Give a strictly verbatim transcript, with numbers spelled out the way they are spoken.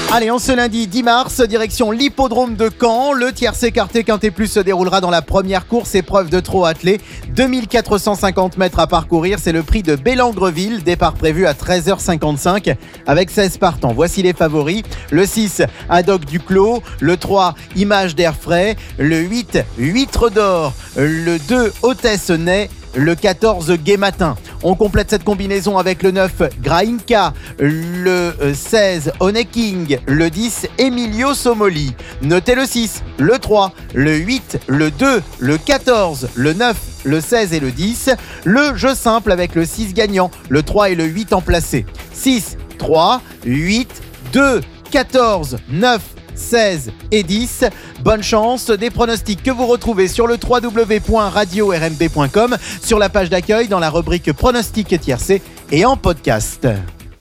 Allez, en ce lundi dix mars, direction l'hippodrome de Caen. Le tiercé quarté Quintet Plus se déroulera dans la première course, épreuve de trot attelé. deux mille quatre cent cinquante mètres à parcourir, c'est le prix de Bellangreville. Départ prévu à treize heures cinquante-cinq avec seize partants. Voici les favoris. Le six, Haddock Duclos. Le trois, Image d'Air Frais. Le huit, Huître d'Or. Le deux, Hôtesse Ney. Le quatorze, Gai Matin. On complète cette combinaison avec le neuf, Grainka, le seize, Honey King, le dix, Emilio Somoli. Notez le six, le trois, le huit, le deux, le quatorze, le neuf, le seize et le dix. Le jeu simple avec le six gagnant, le trois et le huit en placé. six, trois, huit, deux, quatorze, neuf, seize et dix. Bonne chance, des pronostics que vous retrouvez sur le w w w point radio r m b point com, sur la page d'accueil dans la rubrique pronostics tiercé et en podcast.